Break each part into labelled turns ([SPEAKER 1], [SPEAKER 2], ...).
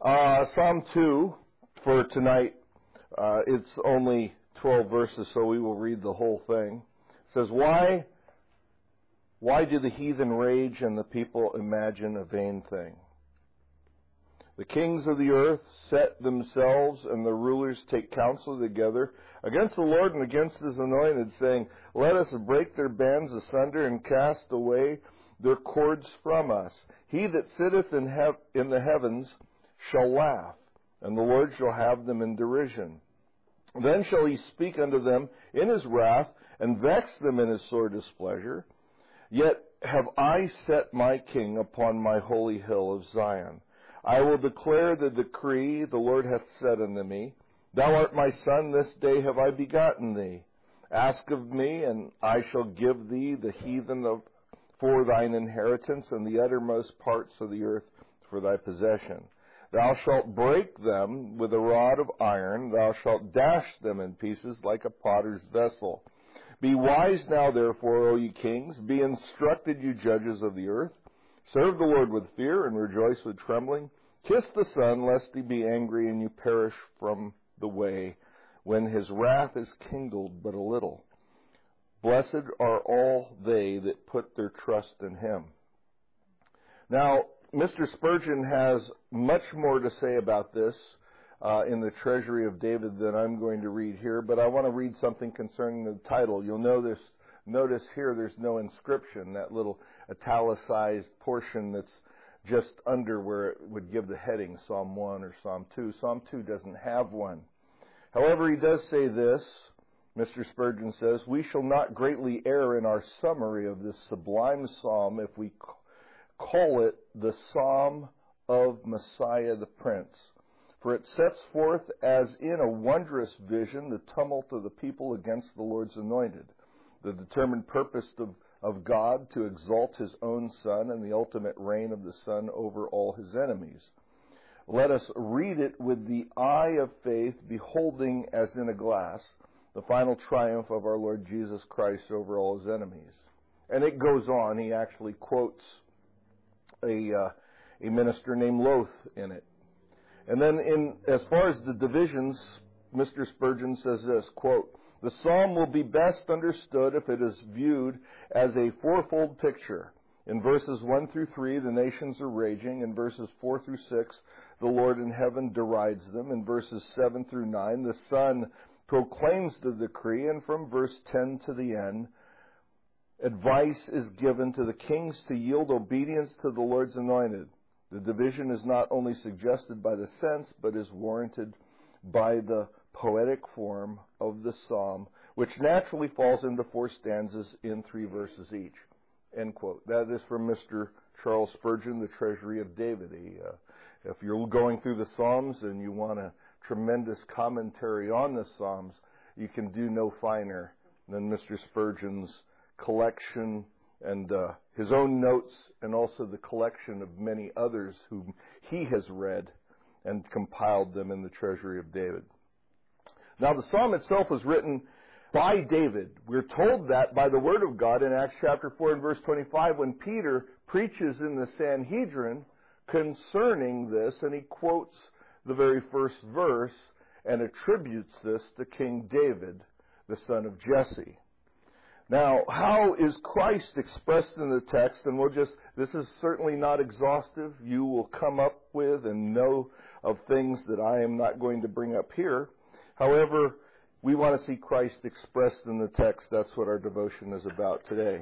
[SPEAKER 1] Psalm 2 for tonight, it's only 12 verses, so we will read the whole thing. It says, Why do the heathen rage and the people imagine a vain thing? The kings of the earth set themselves, and the rulers take counsel together against the Lord and against His anointed, saying, Let us break their bands asunder and cast away their cords from us. He that sitteth in the heavens shall laugh, and the Lord shall have them in derision. Then shall He speak unto them in His wrath, and vex them in His sore displeasure. Yet have I set my king upon my holy hill of Zion. I will declare the decree the Lord hath said unto me. Thou art my son, this day have I begotten thee. Ask of me, and I shall give thee the heathen for thine inheritance, and the uttermost parts of the earth for thy possession. Thou shalt break them with a rod of iron. Thou shalt dash them in pieces like a potter's vessel. Be wise now, therefore, O ye kings. Be instructed, you judges of the earth. Serve the Lord with fear and rejoice with trembling. Kiss the Son, lest He be angry and you perish from the way, when His wrath is kindled but a little. Blessed are all they that put their trust in Him. Now, Mr. Spurgeon has much more to say about this in the Treasury of David than I'm going to read here, but I want to read something concerning the title. You'll notice here there's no inscription, that little italicized portion that's just under where it would give the heading, Psalm 1 or Psalm 2. Psalm 2 doesn't have one. However, he does say this, Mr. Spurgeon says, We shall not greatly err in our summary of this sublime psalm if we call it the Psalm of Messiah the Prince. For it sets forth as in a wondrous vision the tumult of the people against the Lord's anointed, the determined purpose of God to exalt His own Son and the ultimate reign of the Son over all His enemies. Let us read it with the eye of faith, beholding as in a glass the final triumph of our Lord Jesus Christ over all His enemies. And it goes on. He actually quotes a minister named Loth in it. And then as far as the divisions, Mr. Spurgeon says this, quote, The psalm will be best understood if it is viewed as a fourfold picture. In verses 1 through 3, the nations are raging. In verses 4 through 6, the Lord in heaven derides them. In verses 7 through 9, the Son proclaims the decree. And from verse 10 to the end, advice is given to the kings to yield obedience to the Lord's anointed. The division is not only suggested by the sense, but is warranted by the poetic form of the psalm, which naturally falls into 4 stanzas in 3 verses each. End quote. That is from Mr. Charles Spurgeon, The Treasury of David. If you're going through the Psalms and you want a tremendous commentary on the Psalms, you can do no finer than Mr. Spurgeon's collection and his own notes, and also the collection of many others whom he has read and compiled them in the Treasury of David. Now, the psalm itself was written by David. We're told that by the Word of God in Acts chapter 4 and verse 25 when Peter preaches in the Sanhedrin concerning this, and he quotes the very first verse and attributes this to King David, the son of Jesse. Now, how is Christ expressed in the text? And this is certainly not exhaustive. You will come up with and know of things that I am not going to bring up here. However, we want to see Christ expressed in the text. That's what our devotion is about today.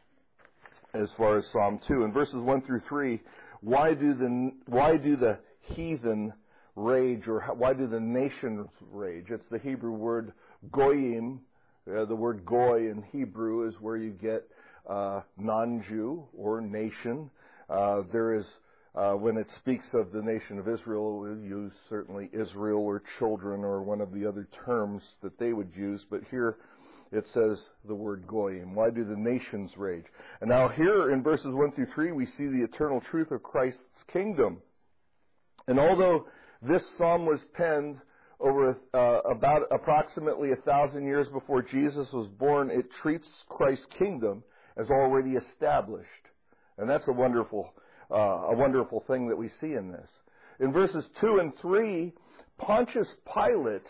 [SPEAKER 1] As far as Psalm 2. In verses 1 through 3, why do the heathen rage, or why do the nations rage? It's the Hebrew word goyim. The word goy in Hebrew is where you get non-Jew or nation. There is, when it speaks of the nation of Israel, we'll use certainly Israel or children or one of the other terms that they would use. But here it says the word goyim. Why do the nations rage? And now here in verses 1 through 3, we see the eternal truth of Christ's kingdom. And although this psalm was penned over about approximately 1,000 years before Jesus was born, it treats Christ's kingdom as already established. And that's a wonderful thing that we see in this. In verses 2 and 3, Pontius Pilate,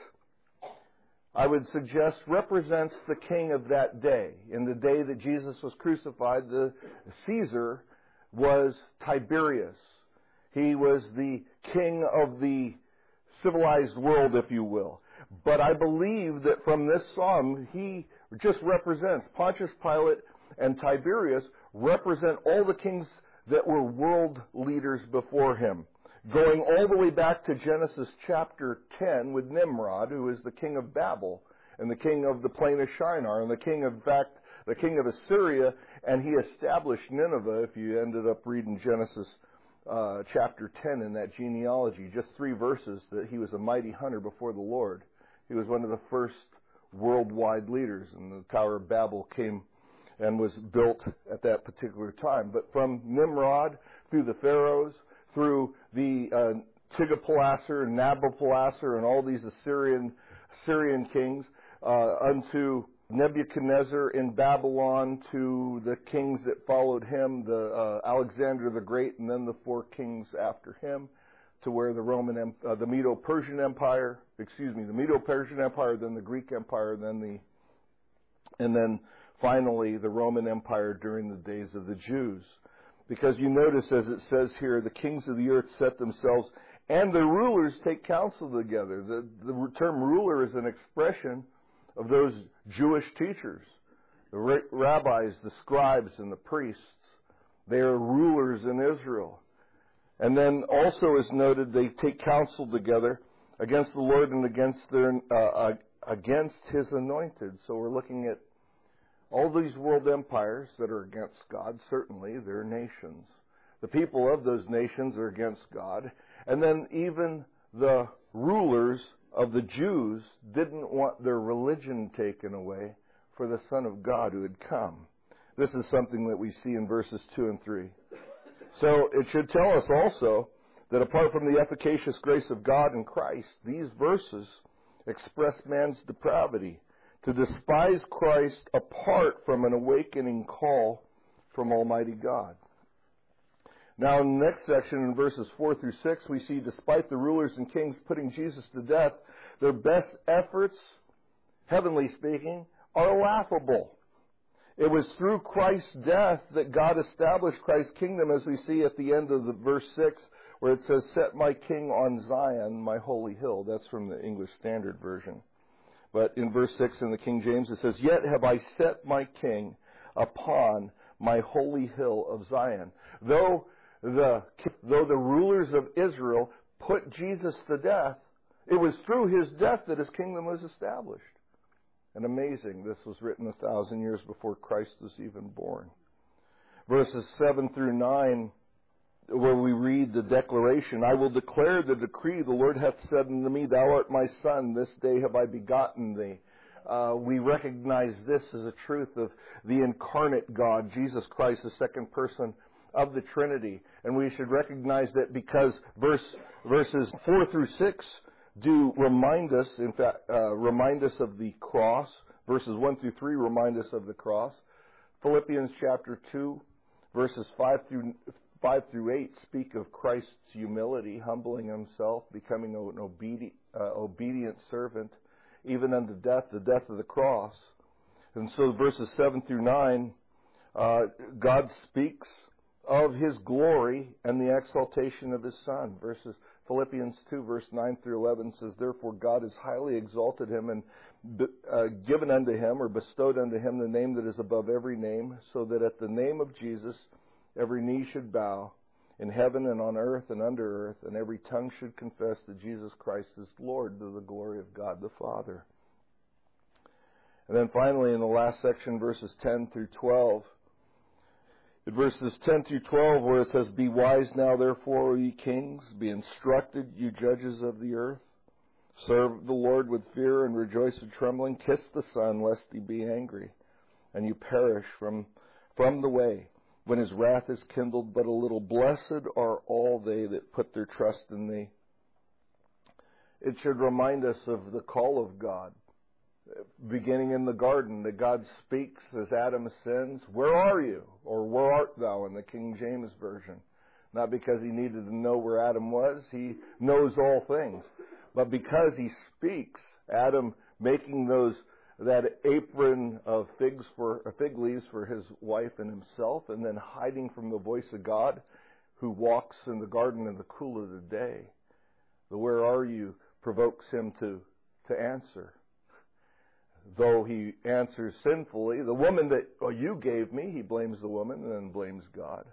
[SPEAKER 1] I would suggest, represents the king of that day. In the day that Jesus was crucified, the Caesar was Tiberius. He was the king of the civilized world, if you will. But I believe that from this psalm, he just represents, Pontius Pilate and Tiberius represent all the kings that were world leaders before him. Going all the way back to Genesis chapter 10 with Nimrod, who is the king of Babel, and the king of the plain of Shinar, and the king of Assyria, and he established Nineveh, if you ended up reading Genesis chapter 10 in that genealogy, just 3 verses, that he was a mighty hunter before the Lord. He was one of the first worldwide leaders, and the Tower of Babel came and was built at that particular time. But from Nimrod, through the pharaohs, through the Tiglath-Pileser and Nabopolassar and all these Assyrian kings, unto Nebuchadnezzar in Babylon, to the kings that followed him, the Alexander the Great, and then the 4 kings after him, to where the Medo-Persian Empire, then the Greek Empire, and then finally the Roman Empire during the days of the Jews. Because you notice, as it says here, the kings of the earth set themselves, and the rulers take counsel together. The term ruler is an expression of those Jewish teachers, the rabbis, the scribes, and the priests. They are rulers in Israel. And then also is noted, they take counsel together against the Lord and against His anointed. So we're looking at all these world empires that are against God. Certainly, they're nations. The people of those nations are against God. And then even the rulers of the Jews didn't want their religion taken away for the Son of God who had come. This is something that we see in verses 2 and 3. So it should tell us also that apart from the efficacious grace of God in Christ, these verses express man's depravity to despise Christ apart from an awakening call from Almighty God. Now in the next section, in verses 4 through 6, we see despite the rulers and kings putting Jesus to death, their best efforts, heavenly speaking, are laughable. It was through Christ's death that God established Christ's kingdom, as we see at the end of the verse 6, where it says, "Set my king on Zion, my holy hill." That's from the English Standard Version. But in verse 6 in the King James it says, "Yet have I set my king upon my holy hill of Zion." Though the rulers of Israel put Jesus to death, it was through his death that his kingdom was established. And amazing, this was written 1,000 years before Christ was even born. Verses 7 through 9, where we read the declaration, "I will declare the decree, the Lord hath said unto me, Thou art my son, this day have I begotten thee." We recognize this as a truth of the incarnate God, Jesus Christ, the second person of the Trinity. And we should recognize that because verses 4 through 6 do remind us, in fact, remind us of the cross. Verses 1 through 3 remind us of the cross. Philippians chapter 2, verses 5 through 8 speak of Christ's humility, humbling himself, becoming an obedient servant, even unto death, the death of the cross. And so verses 7 through 9, God speaks of His glory and the exaltation of His Son. Philippians 2, verse 9 through 11 says, "Therefore God has highly exalted Him and given unto Him, or bestowed unto Him, the name that is above every name, so that at the name of Jesus every knee should bow, in heaven and on earth and under earth, and every tongue should confess that Jesus Christ is Lord, to the glory of God the Father." And then finally in the last section, verses 10 through 12, in verses 10 through 12, where it says, "Be wise now, therefore, O ye kings, be instructed, you judges of the earth. Serve the Lord with fear and rejoice with trembling. Kiss the Son, lest He be angry, and you perish from the way, when His wrath is kindled but a little. Blessed are all they that put their trust in Thee." It should remind us of the call of God, beginning in the garden, that God speaks as Adam sins, "Where are you?" Or "Where art thou?" in the King James Version. Not because he needed to know where Adam was. He knows all things. But because he speaks, Adam making that apron of fig leaves for his wife and himself, and then hiding from the voice of God, who walks in the garden in the cool of the day. The "where are you" provokes him to answer. Though he answers sinfully, the woman that you gave me, he blames the woman and then blames God.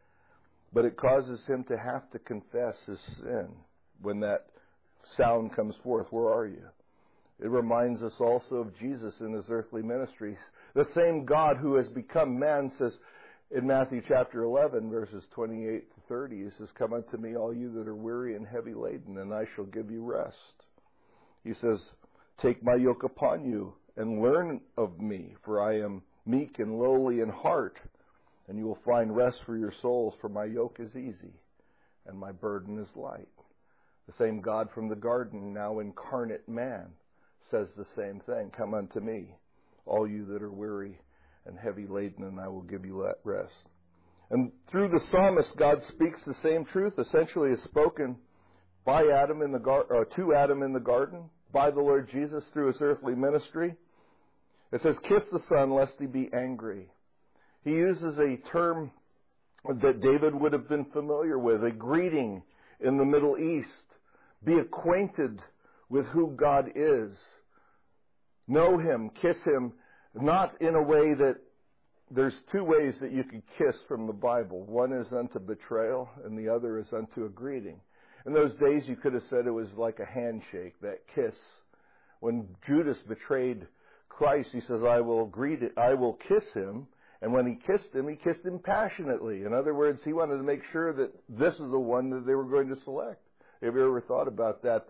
[SPEAKER 1] But it causes him to have to confess his sin when that sound comes forth, "Where are you?" It reminds us also of Jesus in his earthly ministry. The same God who has become man says in Matthew chapter 11, verses 28 to 30, he says, "Come unto me, all you that are weary and heavy laden, and I shall give you rest." He says, "Take my yoke upon you and learn of me, for I am meek and lowly in heart, and you will find rest for your souls, for my yoke is easy and my burden is light." The same God from the garden, now incarnate man, says the same thing. "Come unto me, all you that are weary and heavy laden, and I will give you rest." And through the psalmist, God speaks the same truth, essentially is spoken by Adam in the to Adam in the garden, by the Lord Jesus through his earthly ministry. It says, "Kiss the Son, lest he be angry." He uses a term that David would have been familiar with, a greeting in the Middle East. Be acquainted with who God is. Know him, kiss him, not in a way that there's two ways that you could kiss from the Bible. One is unto betrayal, and the other is unto a greeting. In those days, you could have said it was like a handshake, that kiss. When Judas betrayed Christ, he says, I will kiss him. And when he kissed him passionately. In other words, he wanted to make sure that this is the one that they were going to select. Have you ever thought about that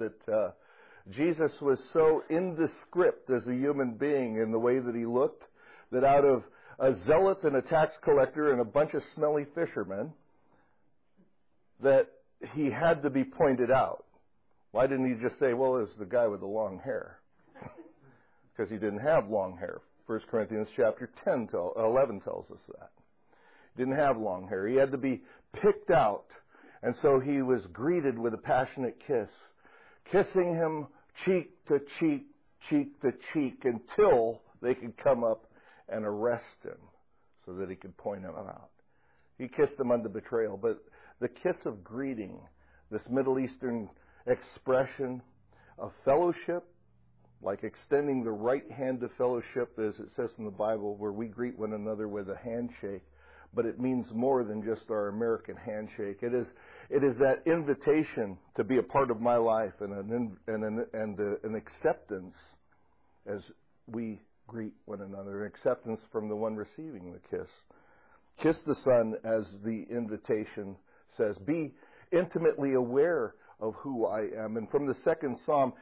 [SPEAKER 1] Jesus was so indescript as a human being in the way that he looked, that out of a zealot and a tax collector and a bunch of smelly fishermen, that he had to be pointed out. Why didn't he just say, well, it was the guy with the long hair? Because he didn't have long hair. 1 Corinthians chapter 11 tells us that. He didn't have long hair. He had to be picked out. And so he was greeted with a passionate kiss, kissing him cheek to cheek, cheek to cheek, until they could come up and arrest him so that he could point him out. He kissed him under betrayal. But the kiss of greeting, this Middle Eastern expression of fellowship, like extending the right hand of fellowship, as it says in the Bible, where we greet one another with a handshake, but it means more than just our American handshake. It is that invitation to be a part of my life and an acceptance as we greet one another, an acceptance from the one receiving the kiss. Kiss the Son, as the invitation says. Be intimately aware of who I am. And from the second psalm,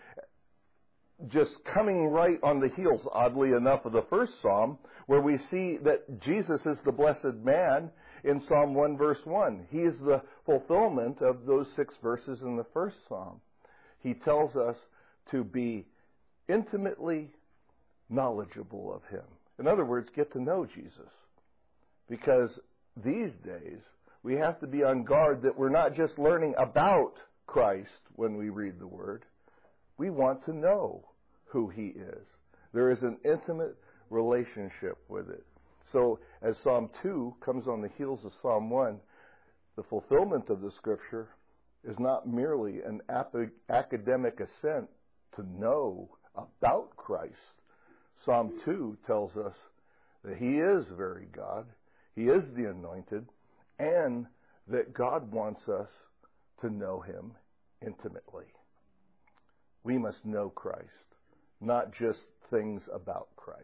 [SPEAKER 1] just coming right on the heels, oddly enough, of the first psalm, where we see that Jesus is the blessed man in Psalm 1 verse 1. He is the fulfillment of those 6 verses in the first psalm. He tells us to be intimately knowledgeable of him. In other words, get to know Jesus. Because these days, we have to be on guard that we're not just learning about Christ when we read the Word. We want to know who he is. There is an intimate relationship with it. So as Psalm 2 comes on the heels of Psalm 1, the fulfillment of the Scripture is not merely an academic assent to know about Christ. Psalm 2 tells us that he is very God, he is the anointed, and that God wants us to know him intimately. We must know Christ, not just things about Christ.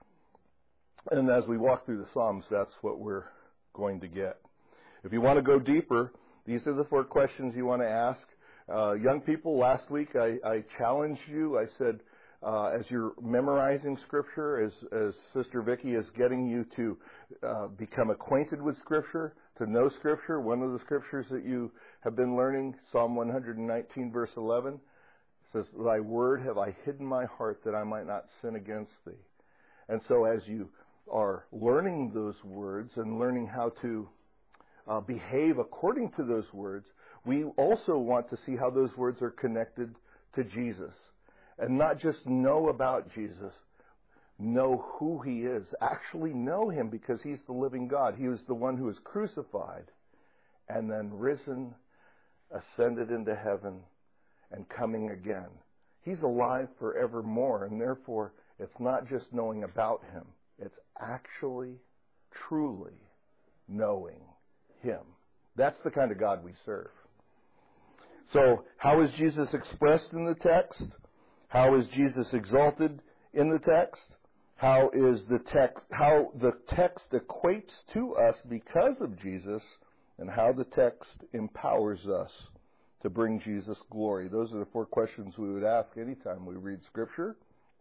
[SPEAKER 1] And as we walk through the Psalms, that's what we're going to get. If you want to go deeper, these are the 4 questions you want to ask. Young people, last week I challenged you. I said, as you're memorizing Scripture, as Sister Vicki is getting you to become acquainted with Scripture, to know Scripture, one of the Scriptures that you have been learning, Psalm 119, verse 11, says, thy word have I hidden my heart that I might not sin against thee. And so as you are learning those words and learning how to behave according to those words, we also want to see how those words are connected to Jesus. And not just know about Jesus, know who he is. Actually know him, because he's the living God. He was the one who was crucified and then risen, ascended into heaven, and coming again. He's alive forevermore, and therefore it's not just knowing about him. It's actually, truly knowing him. That's the kind of God we serve. So, how is Jesus expressed in the text? How is Jesus exalted in the text? How the text equates to us because of Jesus, and how the text empowers us to bring Jesus glory. Those are the 4 questions we would ask anytime we read Scripture.